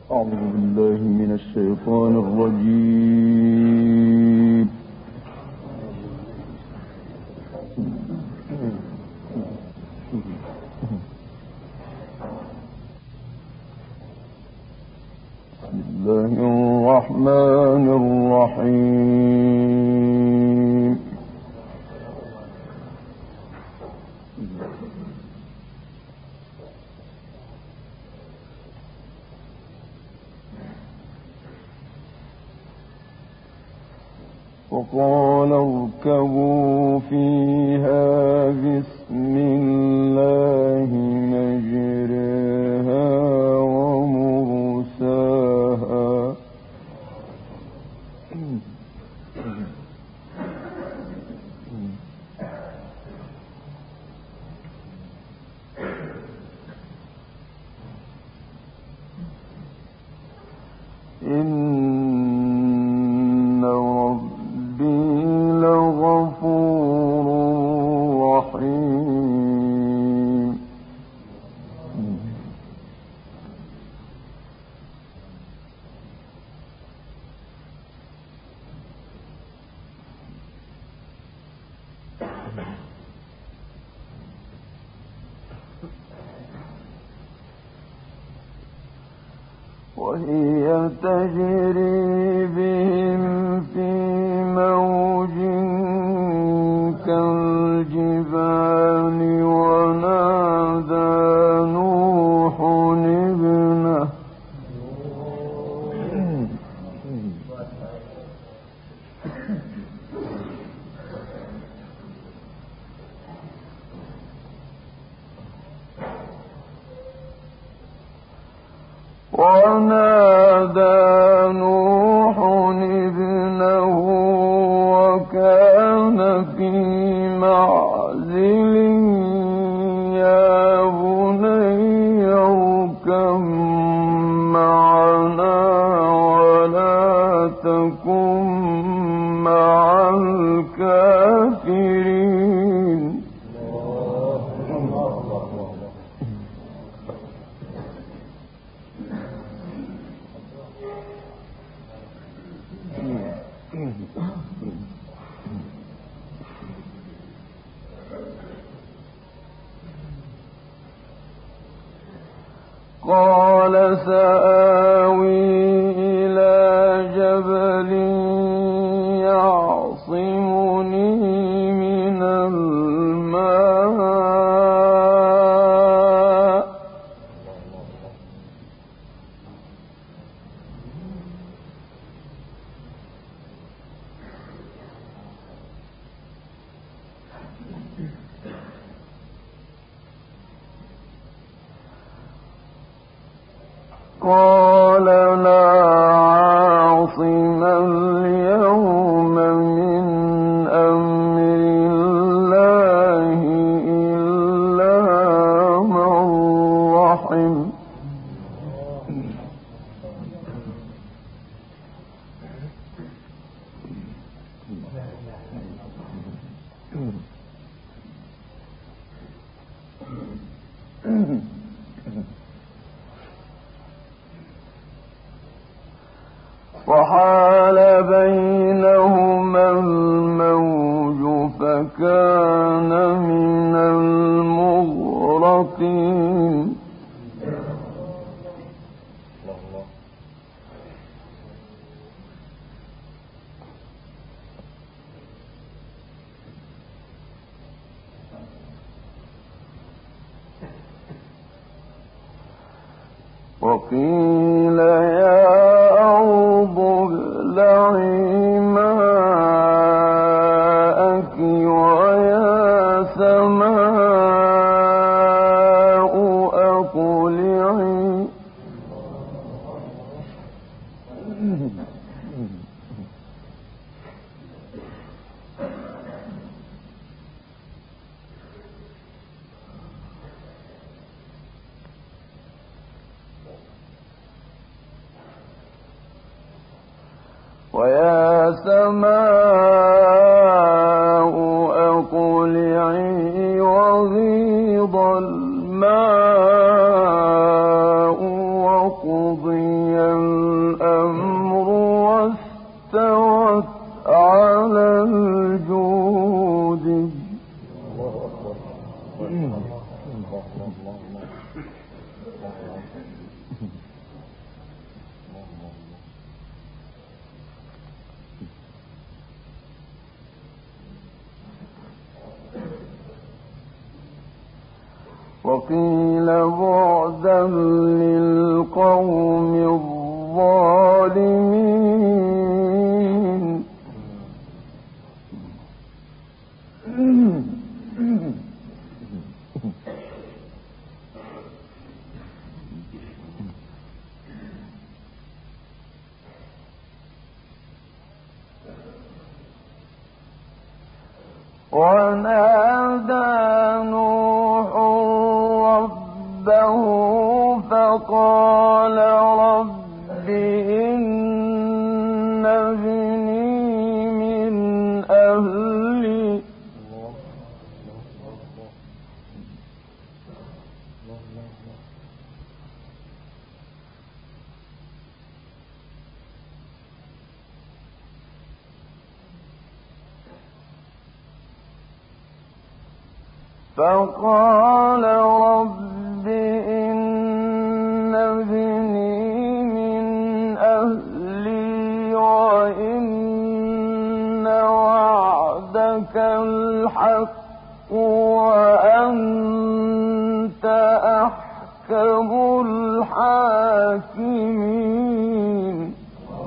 أعوذ بالله من الشيطان الرجيم. بسم الله الرحمن الرحيم. وقال اركبوا فيها بسم الله مجريها ومرساها إن ربي لغفور رحيم. وهي تجري بهم في موج كالجبال ونادى نوح ابنه وكان في معزل يا بني اركب معنا ولا تكن مع الكافرين. قال سآوي إلى جبل يعصمني من الماء قال لا عاصم اليوم من أمر الله إلا من رحم. وحال بينهما الموج فكان من المغرقين. وقيل يا أرض ابلعي ماءك ويا سماء أقلعي ويا سماء أقلعي وغيض الماء وقضي وقيل بعدا للقوم الظالمين ونادى نوح ربه فقال رب إن ابني من أهلي فقال رب إن ابني من أهلي وإن وعدك الحق وأنت أحكم الحاكمين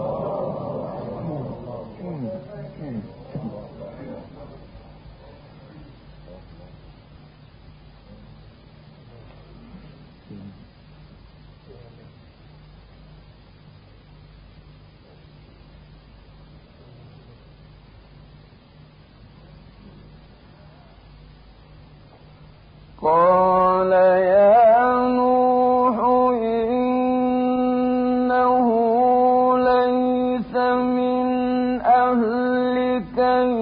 قال يا نوح إنه ليس من أهلك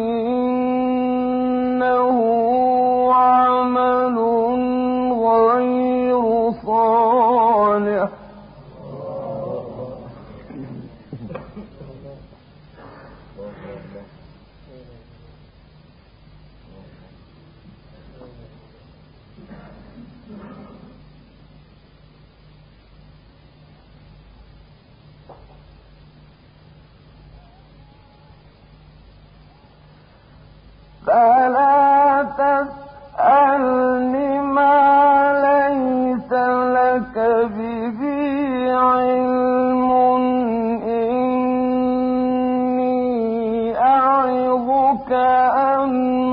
إنه عمل غير صالح فلا تسألني ما ليس لك به علم إني أعظك أن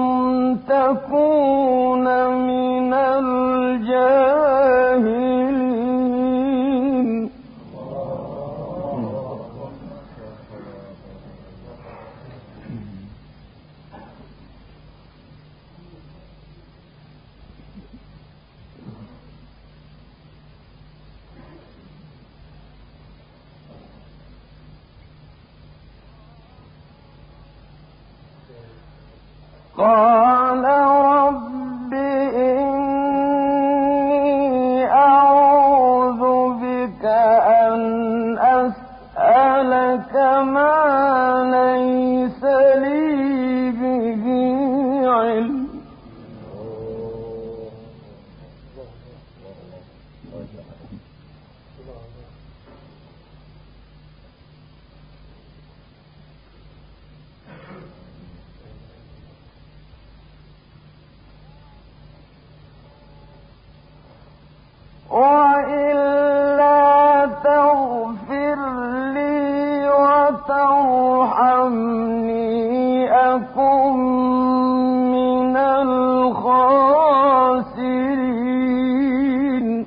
تكون من الجاهلين قال رب إني أعوذ بك أن أسألك ما ليس لي به علم وإلا تغفر لي وترحمني أكن من الخاسرين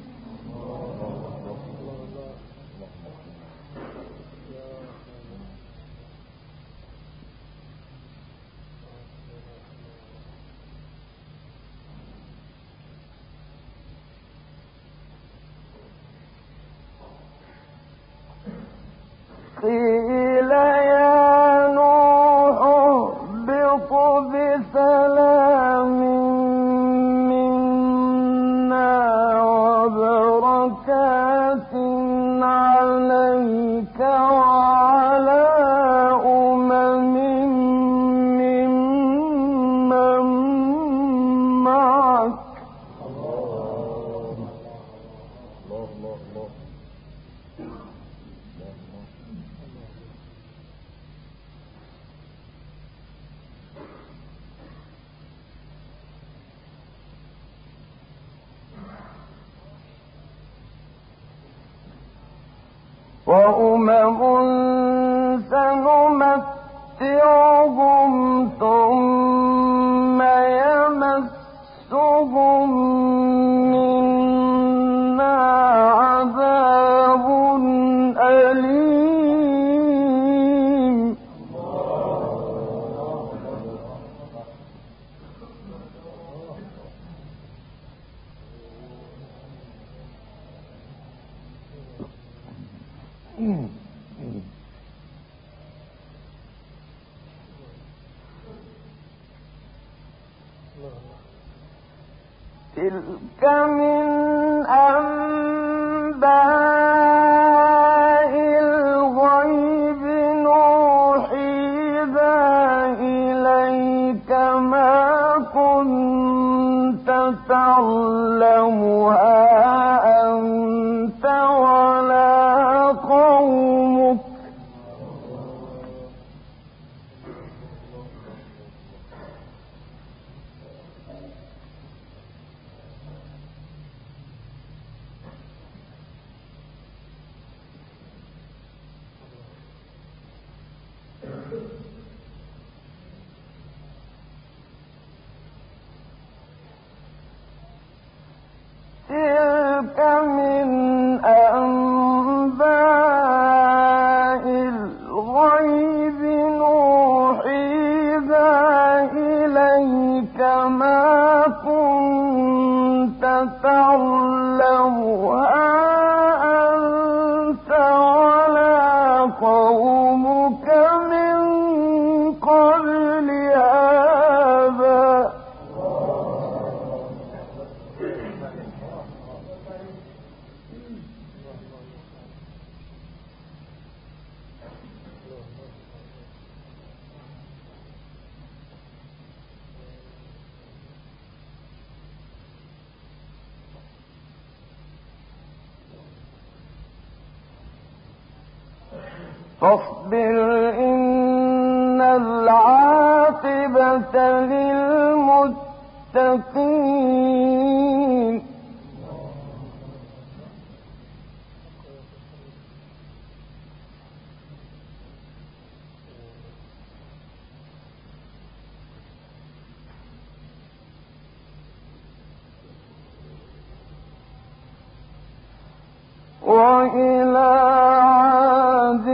قيل يا نوح اهبط بسلام منا وبركات عليك وعلى أمم ممن معك وأمم سنمتعهم ثم يمسهم منا عذاب أليم. تلك من أنباء الغيب نوحيها إليك ما كنت تعلمها أنت ولا قومك تلك من أنباء الغيب نوحيها إليك ما كنت تعلمها أنت ولا قومك من قبل هذا فاصبر إن العاقبة للمتقين وإلى عاد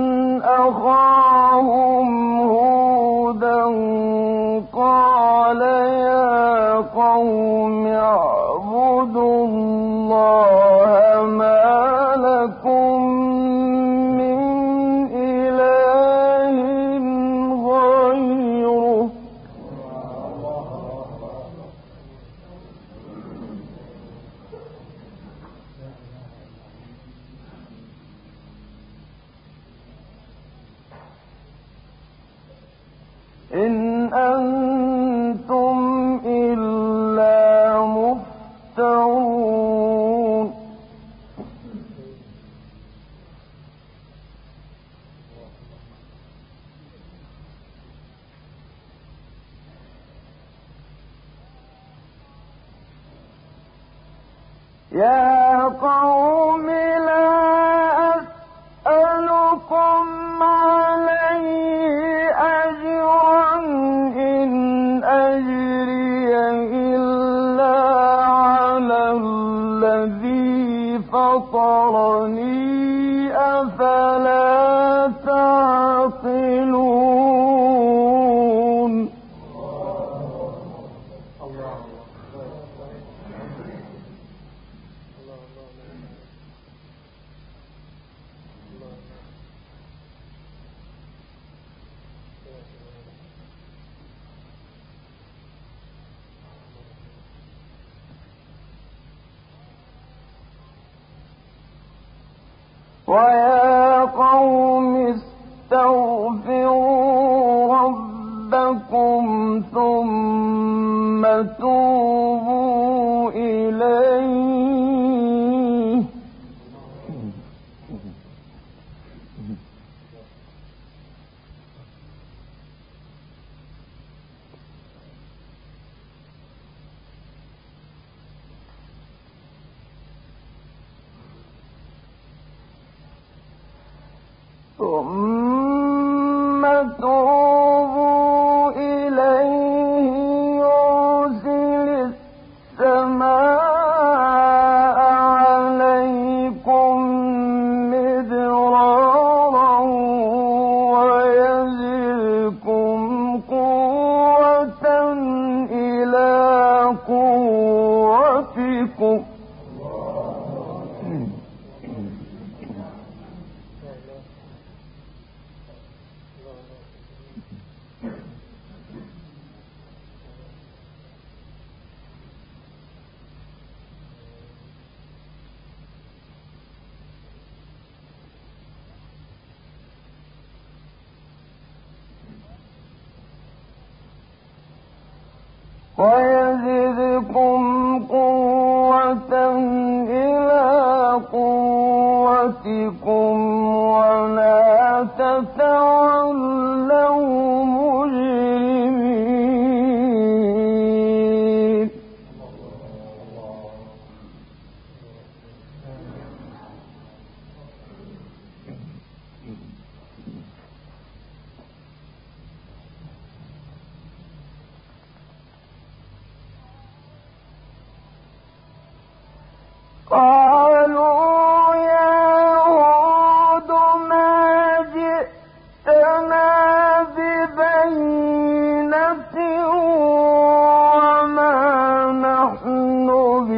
أخاهم هودا قال يا قوم اعبدوا الله ما لكم من إله غيره إن أنتم إلا مفترون يا قوم لا أسألكم عليه أجرا إن أجري إلا على الذي فطرني أفلا تعقلون ويا قوم استغفروا ربكم ثم توبوا إليه ثم توبوا إليه يرسل السماء عليكم مدرارا ويزدكم قوة إلى قوتكم ويزدكم قوة إلى قوتكم ولا تتولوا مجرمين قالوا يا هود ما جئتنا ببينة وما نحن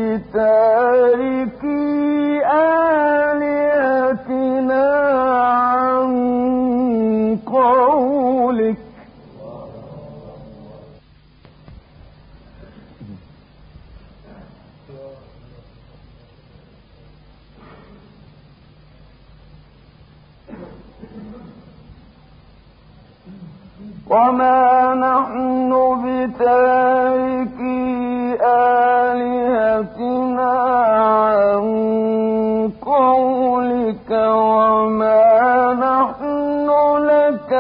بتاركي آلهتنا عن قولك وما نحن بتاركي آلهتنا عن قولك وما نحن لك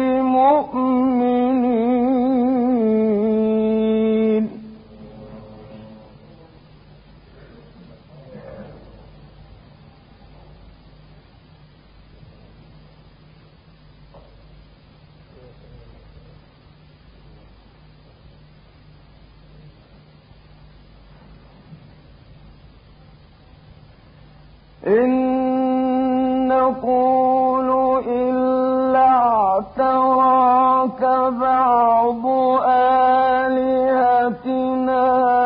بمؤمنين إن نقول إلا اعتراك بعض آلهتنا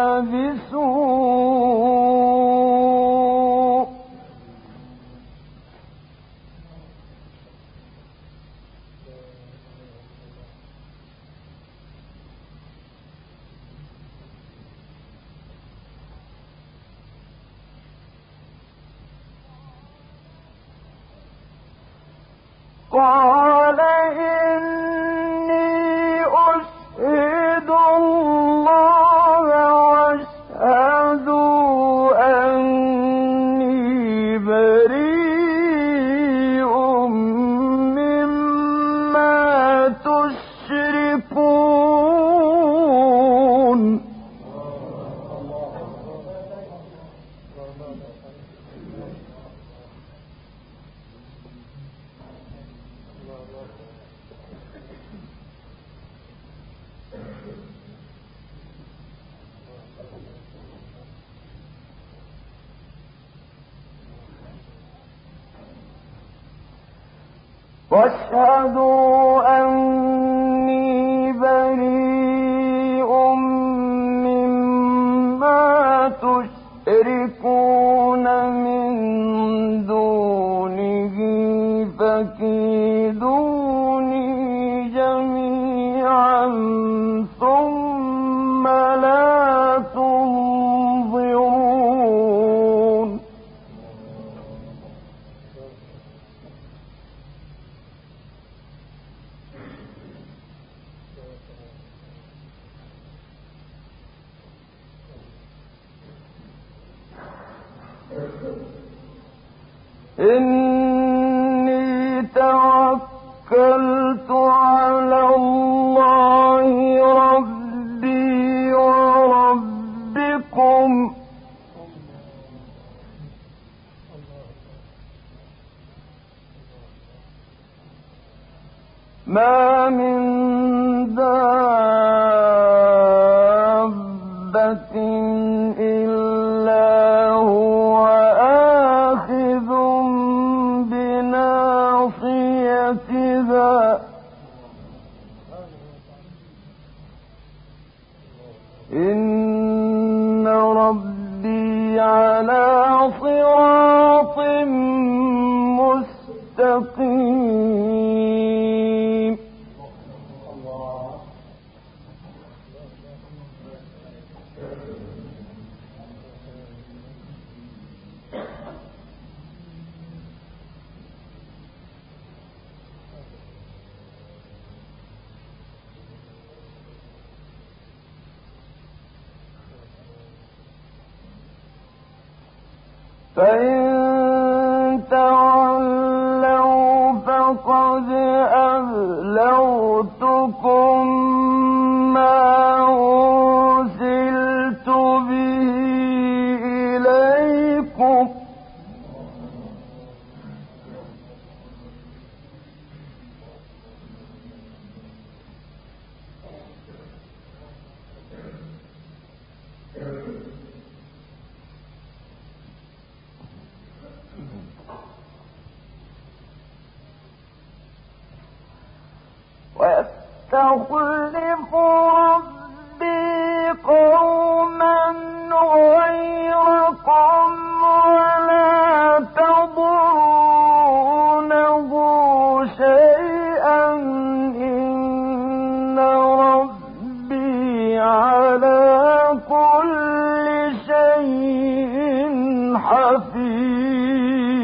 بسوء قال إني أشهد الله واشهدوا أني بريء مما تشركون واشهدوا أني بريء مما تشركون من دونه فكيدوني جميعا ثم لا تنظرون إني توكلت على الله ربي وربكم ما من دابة إلا هو آخذ بناصيتها إن ربي على صراط مستقيم. فإن تولوا فقد أبلغتكم ما أرسلت به إليكم ويستخلف ربي قوما غيركم ولا تضرونه شيئا إن ربي على كل شيء حفيظ.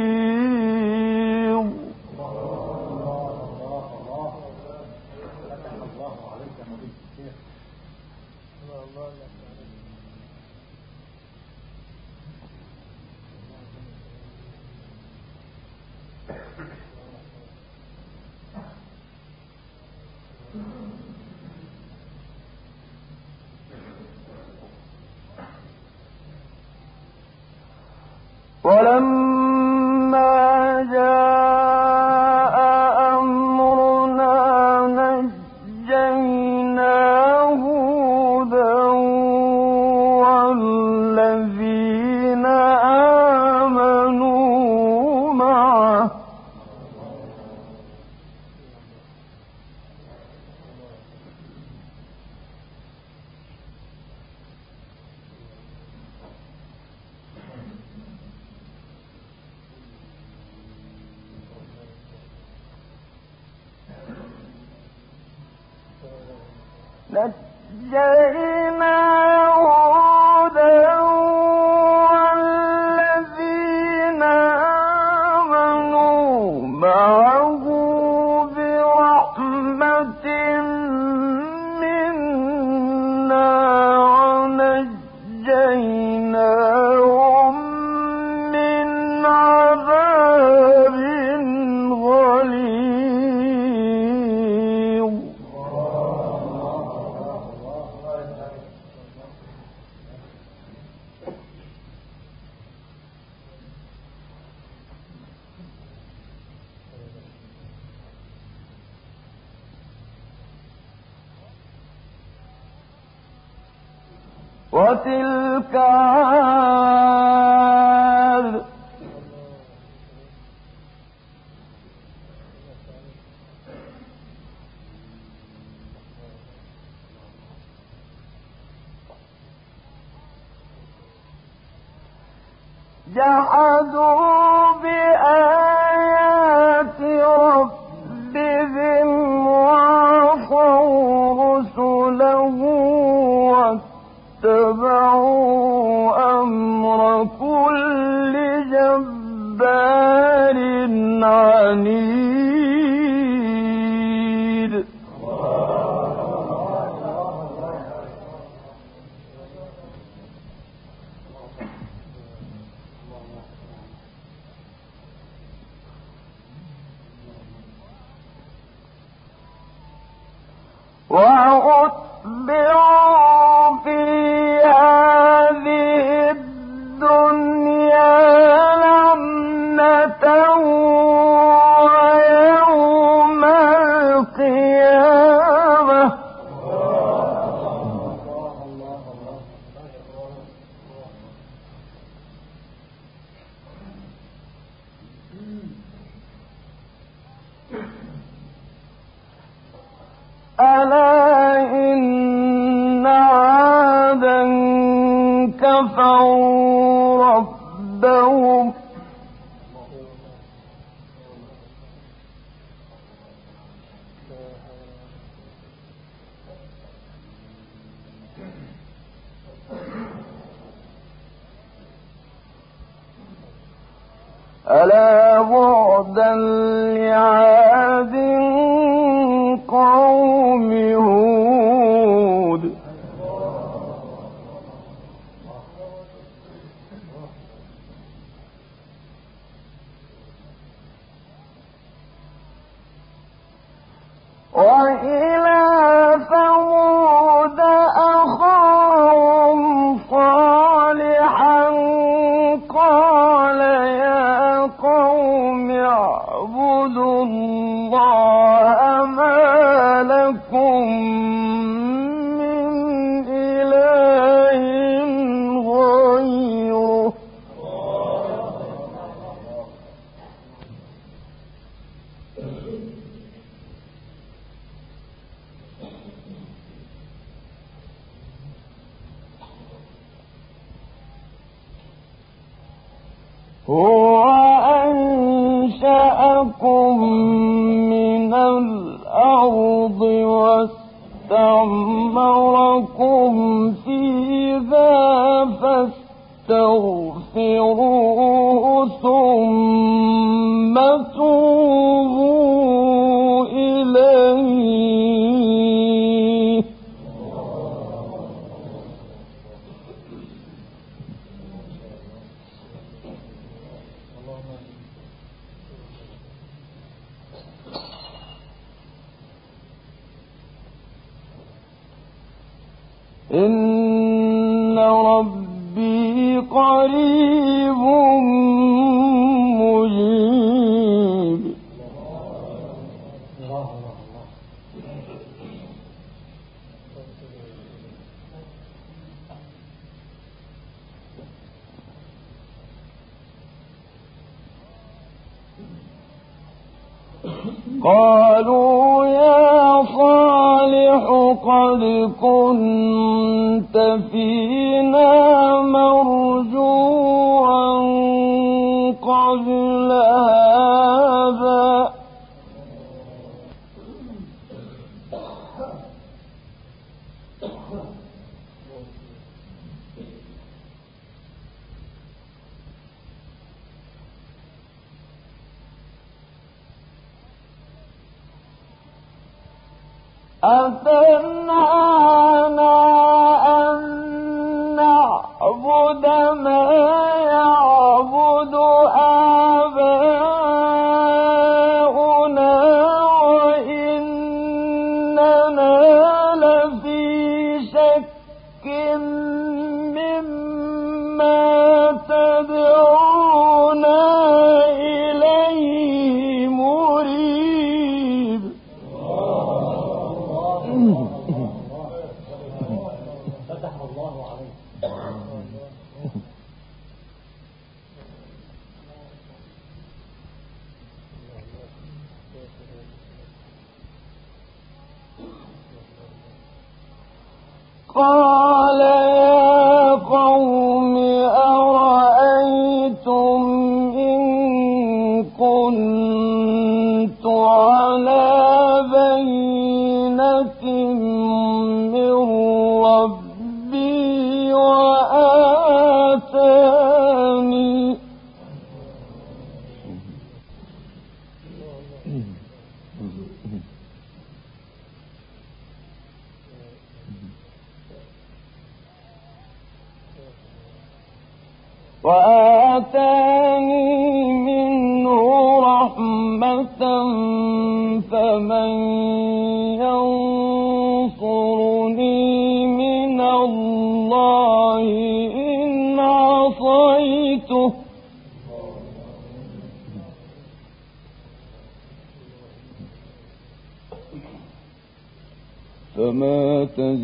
ولما جاء أمرنا نجينا هودا والذين آمنوا معه نجينا هودا والذين آمنوا معه برحمة منا ونجيناهم من عذاب غليظ. وتلك عاد جحدوا بآيات ربهم وعصوا رسله واتبعوا أمر كل جبار عنيد. وأتبعوا في هذه الدنيا لعنة ويوم القيامة ربهم ألا بعدا لعاد قوم هود وإلى ثمود أخاهم صالحا قال يا قوم اعبدوا الله ما لكم من إله غيره هو أنشأكم من الأرض واستعمركم فيها فاستغفروه ثم توبوا إليه إن ربي قريب مجيب قالوا يا صالح قد كنت فينا مرجوا قبل هذا أتنهانا أن نعبد ما يعبد آباؤنا وإننا لفي شك مما تدعونا إليه مريب فتح الله عليك قال يا قوم أرأيتم إن كنت على بينة من ربي وآتاني منه رحمة فمن ينصرني من الله إن عصيته فما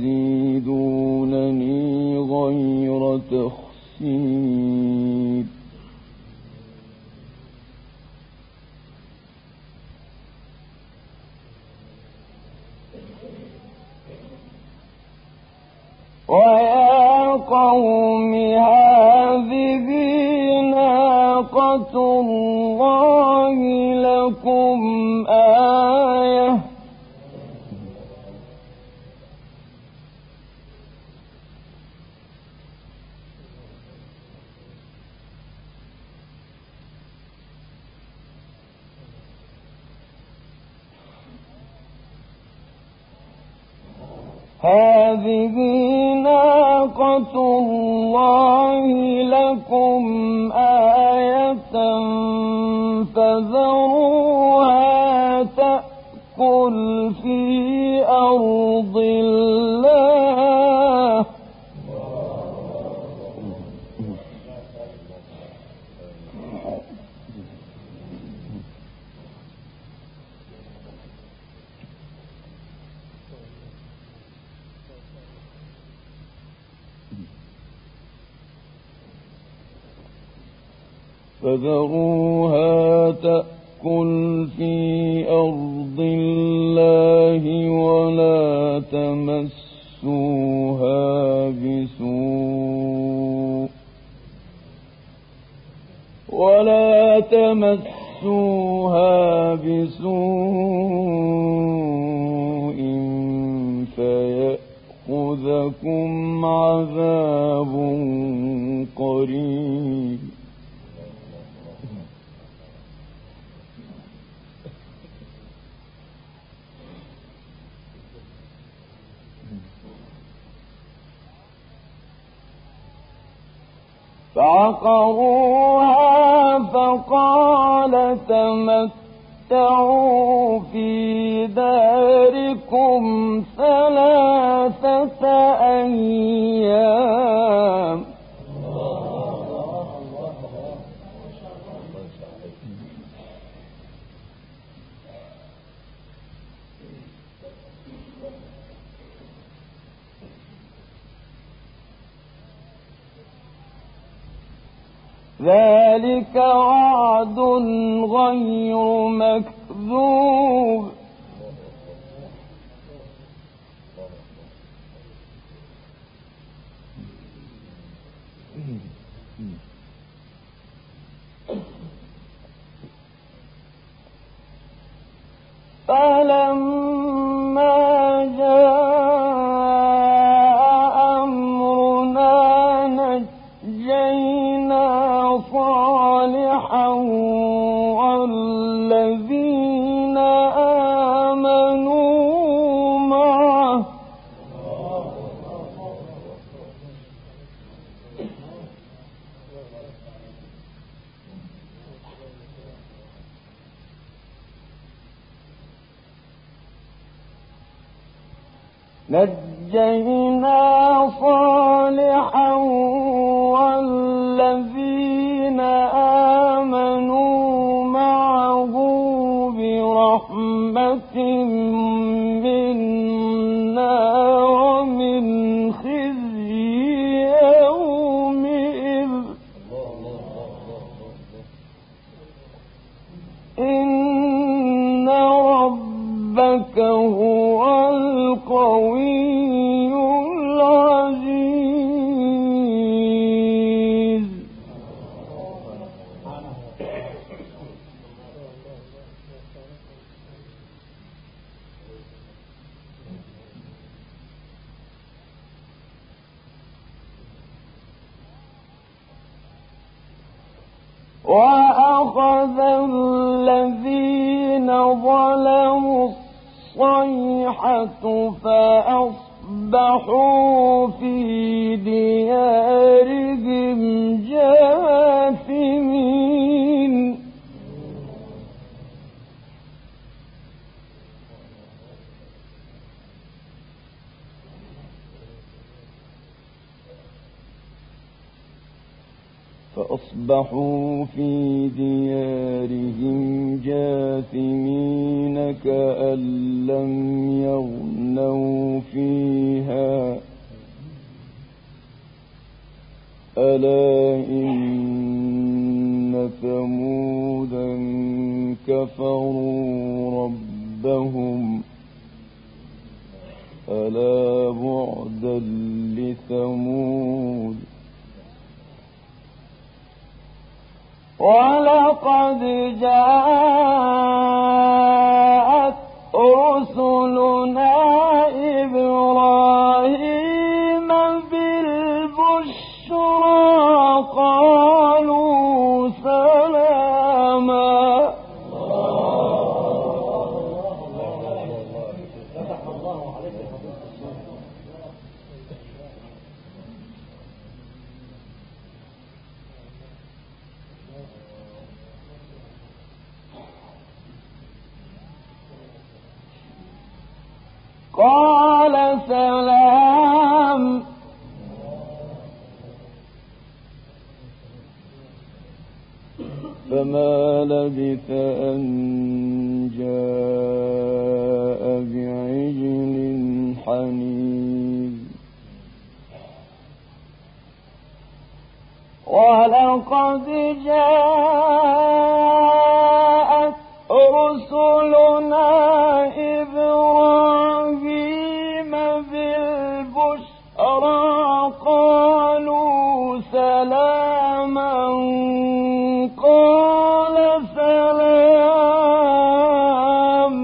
تزيدونني غير تخسير ويا قوم هذا الله لكم آية هذه ناقة الله لكم آية فذروها تأكل في أرض الله فذروها تأكل في أرض الله ولا تمسوها بسوء فيأخذكم عذاب قريب فعقروها فقال تمتعوا في داركم 3 أيام ذلك وعد غير مكذوب فلما جاء أمرنا نجينا صالحا والذين آمنوا معه والذين آمنوا معه برحمة منا ومن خزي يومئذ إن ربك هو القوي العزيز وأخذ الذين ظلموا الصيحة فأصبحوا في ديارهم جاثمين كأن لم يغنوا فيها ألا إن ثمودا كفروا ربهم ألا بعدا لثمود ولقد ولقد جاءت رسلنا إبراهيم بالبشرى قالوا سلاما. قال سلام. فما لبث أن جاء بعجل حنيذ. ولقد جاءت رسلنا إبراهيم بالبشرى قالوا سلاما. قال سلام.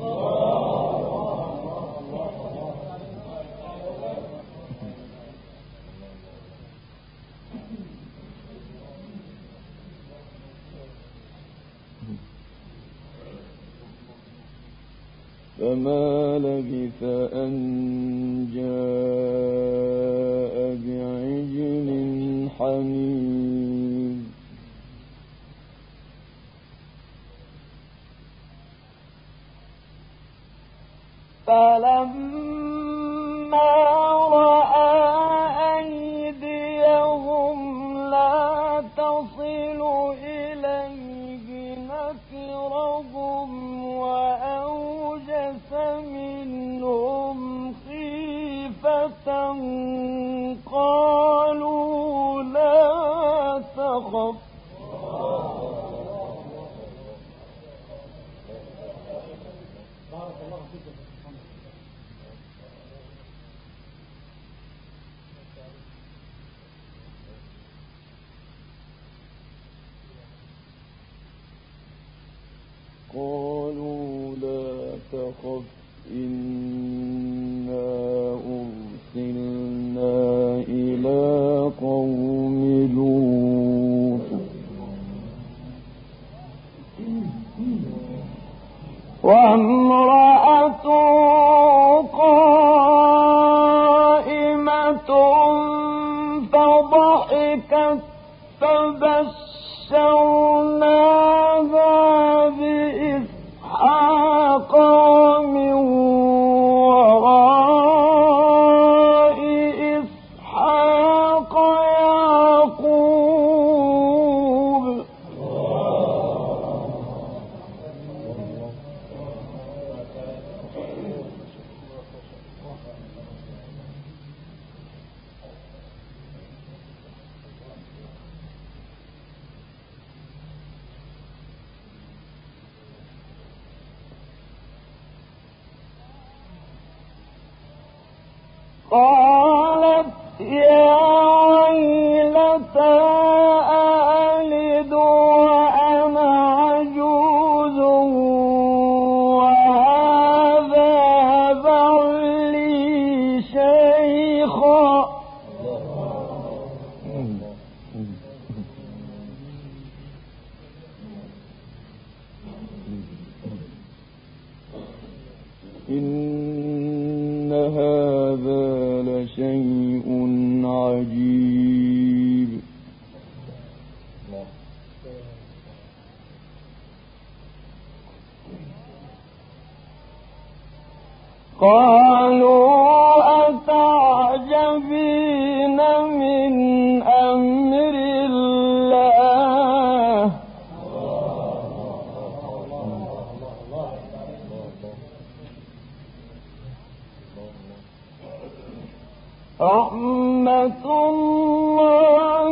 فما لبث أن جاء بعجل حنيذ. فلما رأى أيديهم لا تصل إليه نكرهم وأوجس منهم خيفة قالوا لا تخف. قالوا لا تخف إنا أرسلنا إلى قوم لوط. وامرأته قائمة فضحكت فبشرناها بإسحاق ومن وراء إسحاق يعقوب. قالت يا ويلتى أألد وأنا عجوز وهذا بعلي شيخا. إن هذا لشيء عجيب. قالوا أتعجبين من أمر الله رحمة الله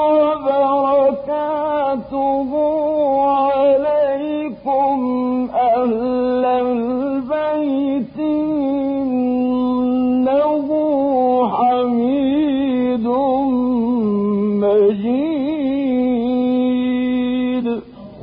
وبركاته عليكم أهل البيت إنه حميد مجيد.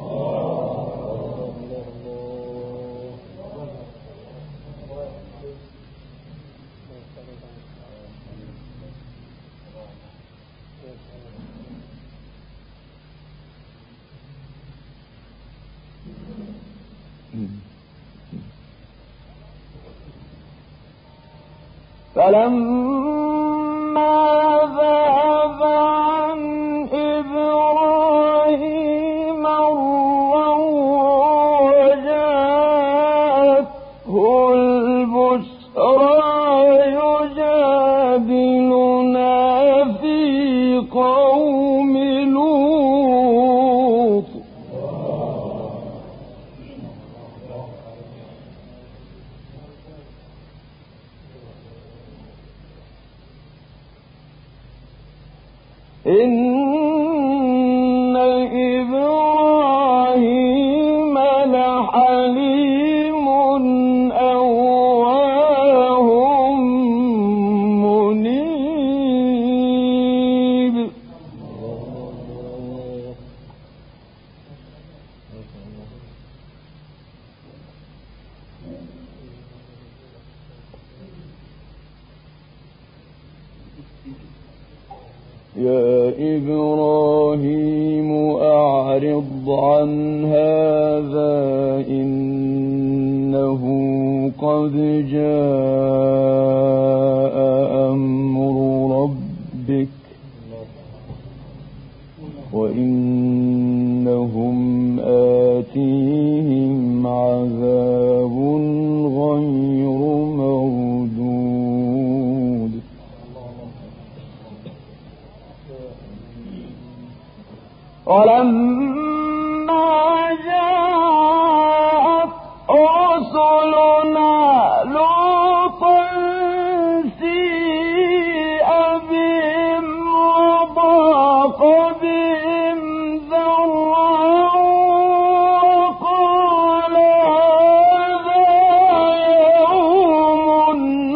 فلما ذهب عن إبراهيم الروع وجاءته البشرى يجادلنا في قوم لوط إن إبراهيم لحليم أواه منيب يا إبراهيم أعرض عن هذا إنه قد جاء أمر ربك وإنهم آتيهم عذاب غير مردود ولما جاءت رسلنا لوطا سيء بهم وضاق بهم ذرعا وقال هذا يوم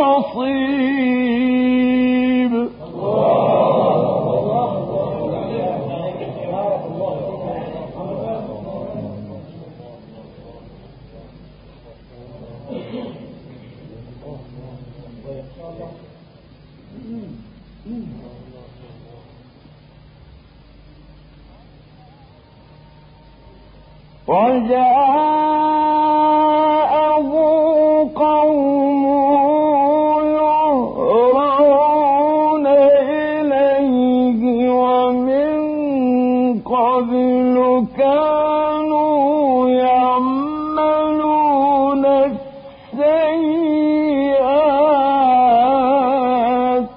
عصيب وجاءه قومه يهرعون إليه ومن قبل كانوا يعملون السيئات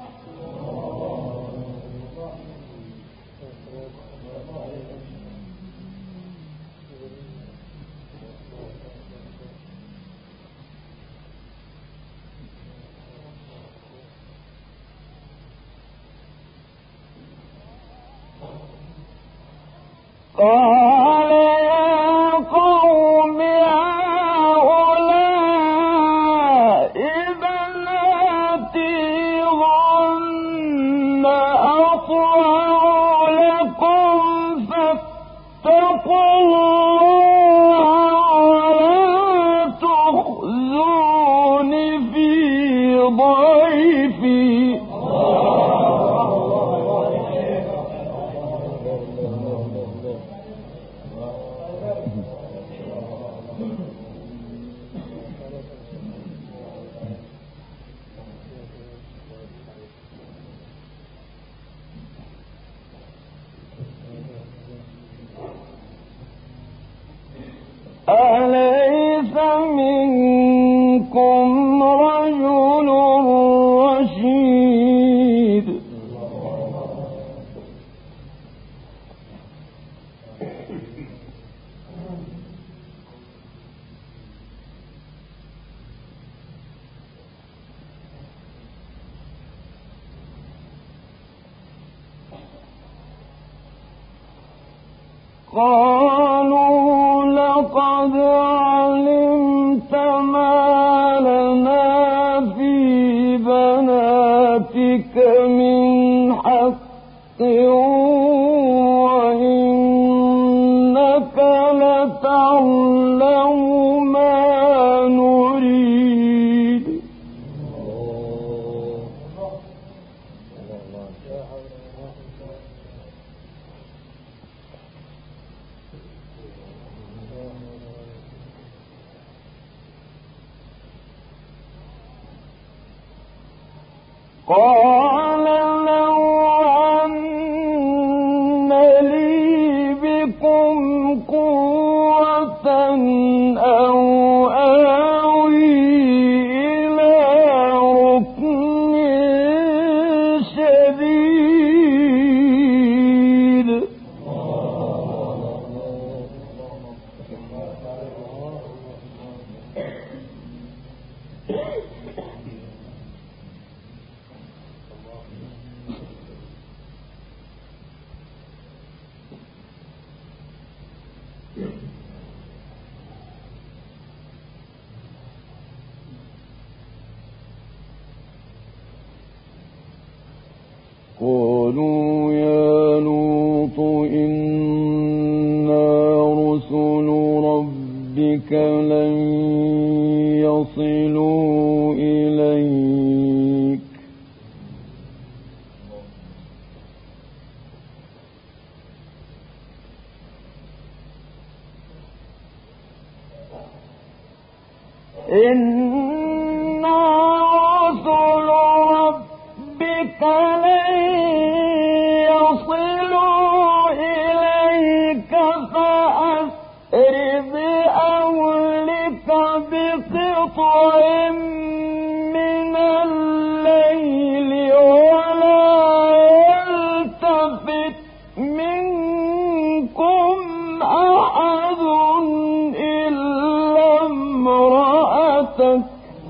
قال يا قوم هؤلاء بناتي هن أطهر لكم فاتقوا الله ولا تخزون في ضيفي أليس منكم رجل رشيد قالوا لقد علمت ما لنا في بناتك من حق وإنك لتعلم ما نريد قال لو أن لي بكم قوة أو آوي إلى ركن شديد. قالوا يا لوط إنا رسل ربك لن يصلوا إليك إنا رسل ربك لن يصلوا إليك فأسر بأهلك بقطع من الليل ولا يلتفت منكم أحد إلا امرأتك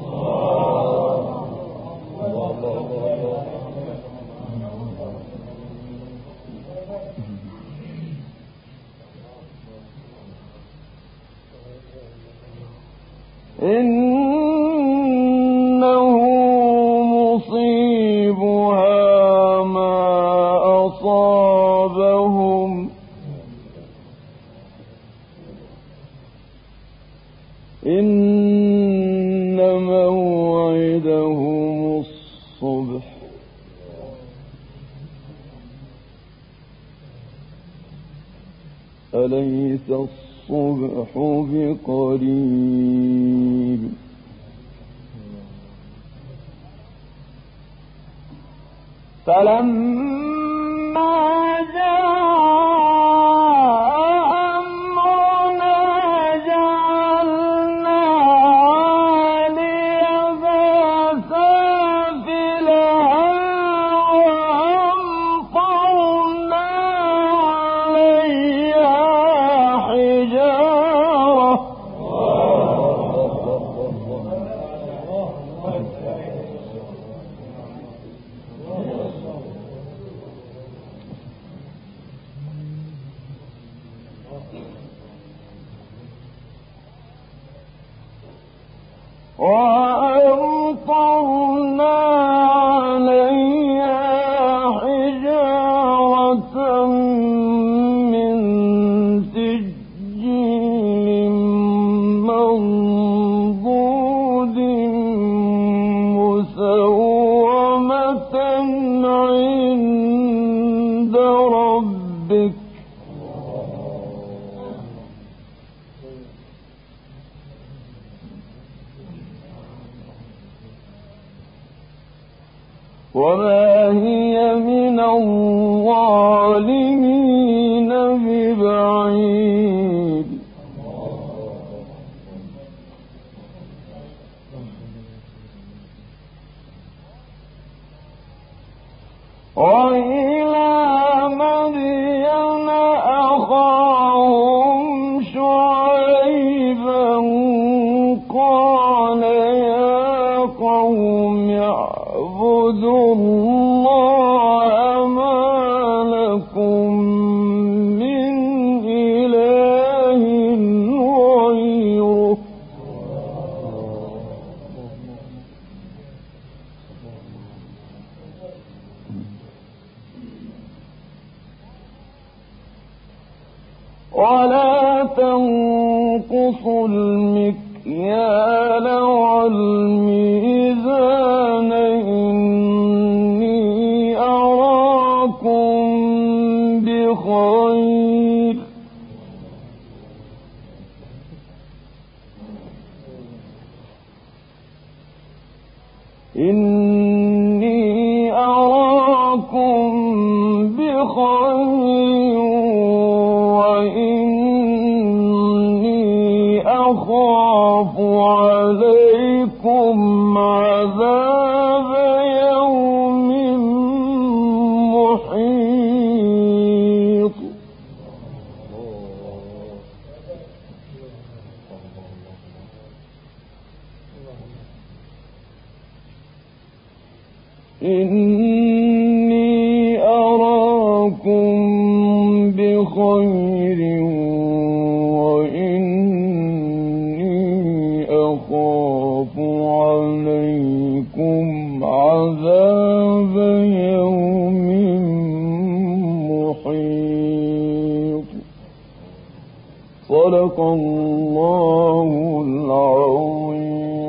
إنه مصيبها ما أصابهم إن موعدهم الصبح أليس الصبح بقريب فلما جاء أمرنا جعلنا عاليها سافلها وأمطرنا عليها حجارة وأمطرنا عليها حجارة من سجيل منضود مسومة عند ربك وما هي من الظالمين ببعيد وإلى مدين أخاهم شعيبا قال يا قوم اعبدوا الله ما لكم من إله غيره ولا تنقصوا المكيال والميزان إني أراكم بخير إني وإني أخاف عليكم عذاب يوم محيط. إني أراكم بخير وإني أخاف عليكم عذاب يوم محيط. صدق الله العظيم.